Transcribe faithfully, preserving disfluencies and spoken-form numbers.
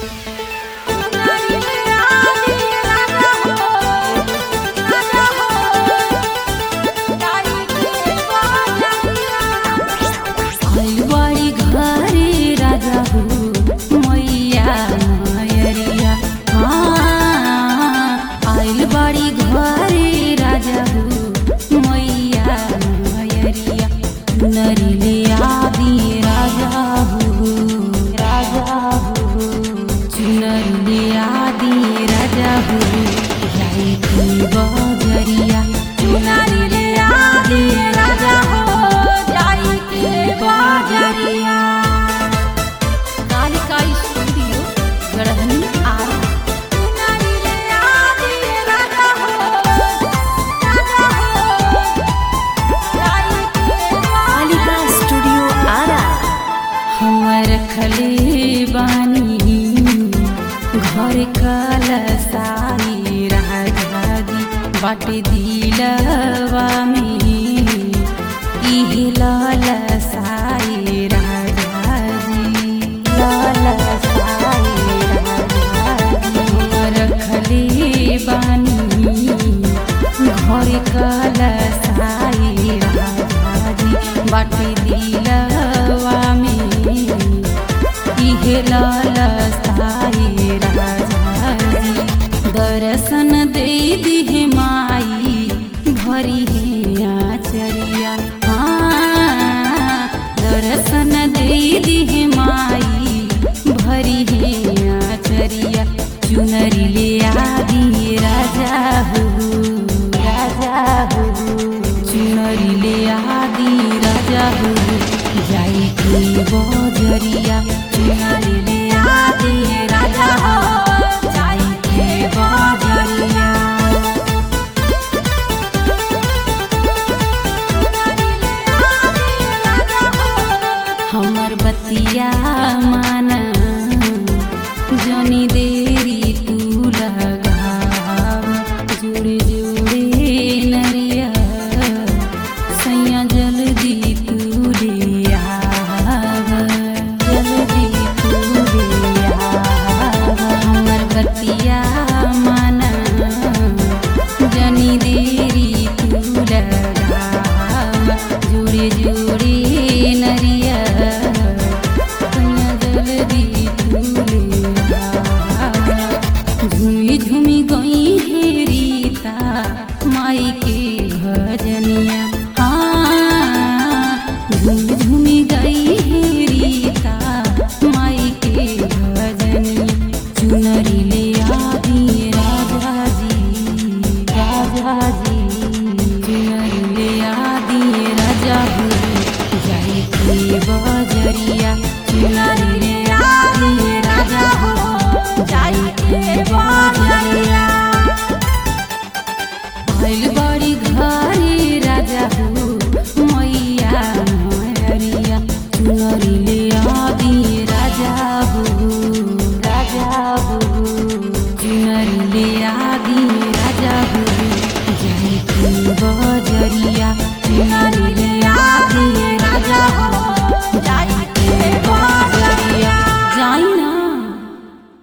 घर कलसाई राजी बाटे दिलवा में इहे ललसाई राजी ललसाई रखले बानी घर कलसाई राजी बाटे दिलवा में इहे ललसाई दर्शन दे दिहे माई भरी है आचरिया। हाँ दर्शन दे दिहे माई भरी है आचरिया। चुनरी ले आदि राजा हो राजा हो चुनरी ले आदि राजा हो जाई के बजरिया। चुनरी ले आदि राजा हो हमर बतिया माना जनी देरी तू लगाव जुड़े जुड़े नरिया सैया जल्दी तू ले आव जल्दी तू ले आव। हमर बतिया माना जनी देरी तू लगाव जुड़े जुड़े नरिया झूमी झूमी गई है रीता माई के भजनिया। हाँ झूमी झूमी गई है रीता माई के भजनिया। चुनरी ले आदि राजा जी राजा जी चुनरी ले आदि राजा हो जाई के बजरिया। चुनरी ले आदि राजा हो जाई के